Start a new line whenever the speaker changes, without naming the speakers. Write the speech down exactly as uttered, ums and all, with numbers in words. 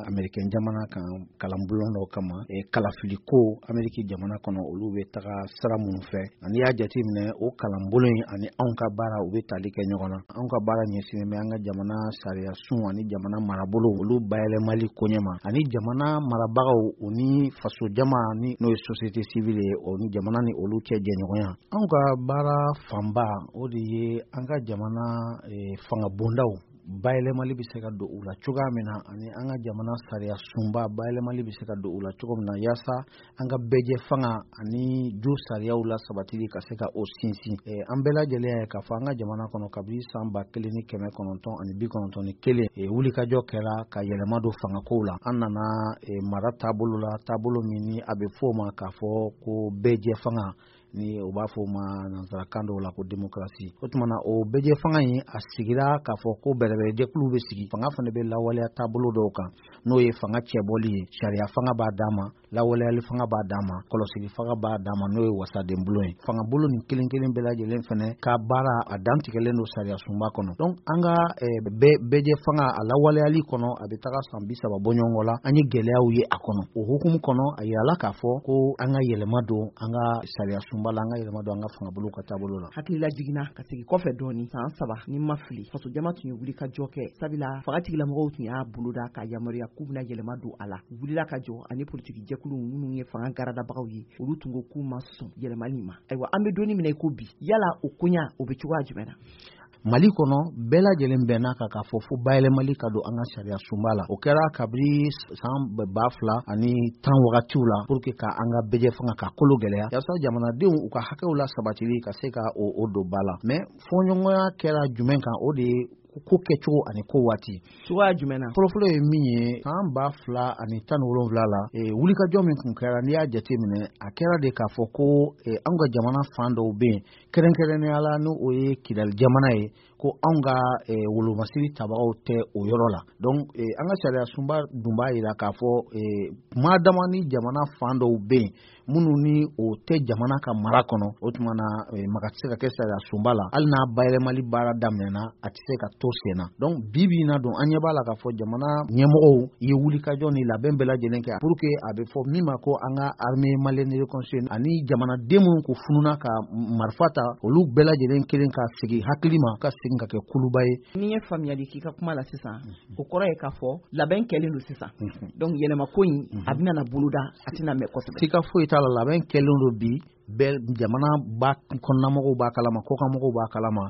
American jamana kan kalambulon dɔ kama e kalafili ko Ameriki jamana kɔnɔ olu bɛ taga sira minnu fɛ ani y'a jateminɛ o kalambulon ani anw ka baara u bɛ tali kɛ ɲɔgɔn na anw ka baara ɲɛsinnen bɛ an ka jamana sariya sun ani jamana marabolo olu bayɛlɛmali koɲɛma ani jamana marabagaw u ni faso jama ni n'o ye société civile o ni jamana ni olu cɛ jɛɲɔgɔnya anw ka baara fanba o de ye an ka jamana e, fanga bondaw bayɛlɛmali bɛ se ka don u la cogoya min na ani an ka jamana sariya sunba bayɛlɛmali bɛ se ka don u la cogo min na yaasa an ka bɛɛjɛ fanga ani jo sariyaw la sabatili ka se ka o sinsin e, an bɛɛ lajɛlen ye k'a fɔ an ka jamana kɔnɔ kabini san ba kelen ni kɛmɛ kɔnɔntɔn ani bi kɔnɔntɔn ni kelen e, wulikajɔ kɛra ka yɛlɛma don fangakow la an nana e, mara taabolo la taabolo min ni a bɛ fɔ o ma k'a fɔ ko bɛɛjɛ fanga ni o b'a fɔ ma nanzarakan dɔw la ko démocratie o tuma na o bɛɛjɛ fanga in a sigira k'a fɔ ko bɛrɛbɛrɛjɛkulu bɛ sigi fanga fana bɛ lawaleya taabolo dɔw kan n'o ye fanga cɛbɔli ye sariya fanga b'a d'a ma lawaleyali fanga b'a d'a ma kɔlɔsili fanga b'a d'a ma n'o ye wasaden bolo ye fanga bolo ni kelen kelen bɛɛ lajɛlen fana ka baara a dantigɛlen don sariya sunba kɔnɔ donc an ka bɛɛjɛ fanga a lawaleyali kɔnɔ a bɛ taga san bi saba bɔ ɲɔgɔn la an ye gɛlɛyaw ye a kɔnɔ o hukumu kɔnɔ a yirala k'a fɔ ko an ka yɛlɛma don an ka sariya sunba bala an ka yɛlɛma don an ka fanga bolo ka taabolo la
hakilila jiginna ka segin kɔfɛ dɔɔni san saba ni ma fili faso jama tun ye wuli ka jɔ kɛ sabula fagatigilamɔgɔw tun y'a boloda ka yamaruya k'u bɛna yɛlɛma don a la wulila ka jɔ ani politiki jɛkulu minnu ye fanga garadabagaw ye olu tun ko k'u ma sɔn yɛlɛmali ma ayiwa an bɛ donni minɛ i ko bi yala o koɲa o bɛ cogoya jumɛn na
Mali kɔnɔ bɛɛ lajɛlen bɛnna ka k'a fɔ fo bayɛlɛmali ka don an ka sariya sunba la o kɛra kabiri san ba fila ani tan wagatiw la pour que ka an ka bɛɛjɛ fanga ka kolo gɛlɛya yaasa jamanadenw u ka hakɛw la sabatili ka se ka o, o don ba la mais fɔɲɔgɔnya kɛra jumɛn kan o de ye ko kɛcogo ani ko waati
cogoya jumɛn na
fɔlɔfɔlɔ ye min ye san ba fila ani tan ni wolonwula la e, wulikajɔ min kun kɛra n'i y'a jateminɛ a kɛra de k'a fɔ ko e, an ka jamana fan dɔw bɛ yen kɛrɛnkɛrɛnnenya la n'o o ye Kidali jamana ye ko anw ka e, wolomasiri tabagaw tɛ o yɔrɔ la donc e, an ka sariya sunba dun b'a jira k'a fɔ e, maa dama ni jamana fan dɔw bɛ yen minnu ni o tɛ jamana ka mara kɔnɔ o tuma na e, maka tɛ se ka kɛ sariya sunba la hali n'a bayɛlɛmali baara daminɛna a tɛ se ka to sen na donc bi bi in na don an ɲɛ b'a la k'a fɔ jamana ɲɛmɔgɔw ye wulikajɔ ni labɛn bɛɛ lajɛlen kɛ pour que a bɛ fɔ min ma ko an ka armée malienne de reconstruction ani jamanaden minnu ko fununa ka marifa ta olu bɛɛ lajɛlen kelen ka segin hakili ma ka segin ka kɛ kuluba ye
ni ye faamuyali k'i ka kuma la sisan o kɔrɔ ye k'a fɔ labɛn kɛlen don sisan donc yɛlɛma ko in a bɛna na boloda a tɛna mɛn kosɛbɛ
sika foyi t'a la labɛn kɛlen don bi bɛɛ jamana ba kɔnɔnamɔgɔw b'a kalama kɔkanmɔgɔw b'a kalama